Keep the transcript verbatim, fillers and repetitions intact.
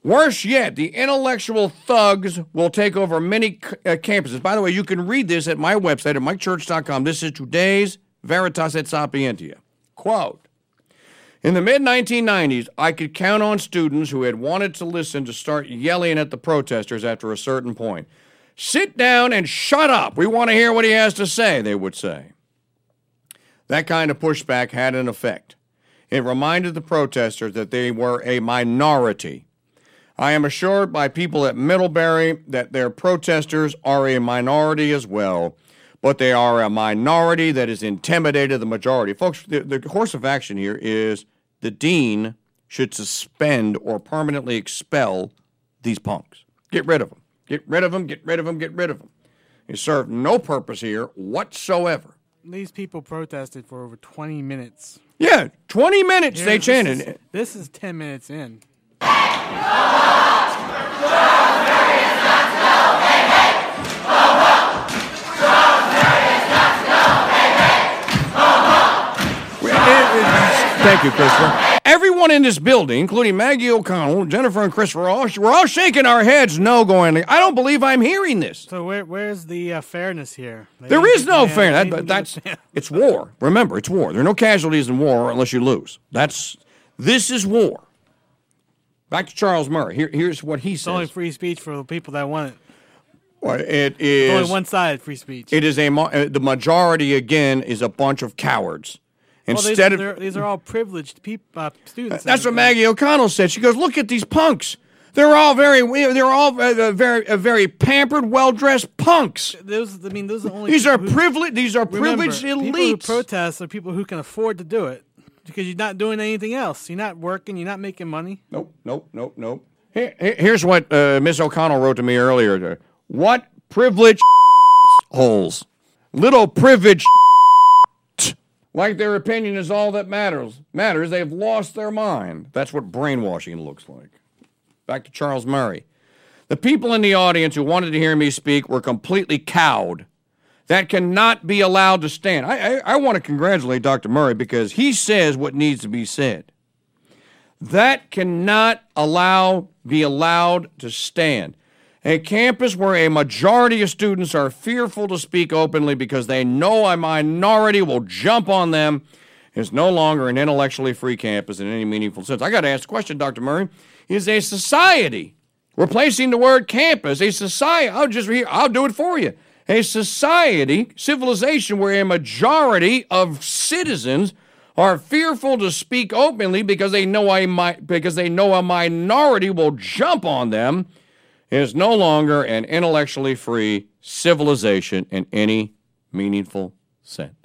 Worse yet, the intellectual thugs will take over many uh, campuses. By the way, you can read this at my website at mike church dot com. This is today's Veritas et Sapientia. Quote, in the mid nineteen nineties, I could count on students who had wanted to listen to start yelling at the protesters after a certain point. Sit down and shut up. We want to hear what he has to say, they would say. That kind of pushback had an effect. It reminded the protesters that they were a minority. I am assured by people at Middlebury that their protesters are a minority as well, but they are a minority that has intimidated the majority. Folks, the, the course of action here is the dean should suspend or permanently expel these punks. Get rid of them. Get rid of them, get rid of them, get rid of them. They serve no purpose here whatsoever. These people protested for over twenty minutes. Yeah, twenty minutes Here, they this chanted. Is, this is ten minutes in. Thank you, Christopher. Everyone in this building, including Maggie O'Connell, Jennifer, and Chris, we're all, we're all shaking our heads no, going, I don't believe I'm hearing this. So where, where's the uh, fairness here? They there is no fairness. That, that's it's war. Remember, it's war. There are no casualties in war unless you lose. That's this is war. Back to Charles Murray. Here, here's what he it's says. Only free speech for the people that want it. Well, it is only one-sided free speech. It is a uh, the majority again is a bunch of cowards. Instead well, these, of these are all privileged people, uh, students. That's what Maggie O'Connell said. She goes, "Look at these punks. They're all very, they're all uh, very, uh, very pampered, well-dressed punks. Those, I mean, those are only these are who, privileged. These are remember, privileged elites. People who protest are people who can afford to do it because you're not doing anything else. You're not working. You're not making money. Nope, nope, nope, nope. Here, here's what uh, Miss O'Connell wrote to me earlier. What privileged holes? Little privileged. Like their opinion is all that matters. Matters. They've lost their mind. That's what brainwashing looks like. Back to Charles Murray. The people in the audience who wanted to hear me speak were completely cowed. That cannot be allowed to stand. I, I, I want to congratulate Doctor Murray because he says what needs to be said. That cannot allow be allowed to stand. A campus where a majority of students are fearful to speak openly because they know a minority will jump on them is no longer an intellectually free campus in any meaningful sense. I got to ask the question, Doctor Murray. Is a society, replacing the word campus, a society, I'll just read, I'll do it for you. A society, civilization where a majority of citizens are fearful to speak openly because they know a, because they know a minority will jump on them is no longer an intellectually free civilization in any meaningful sense.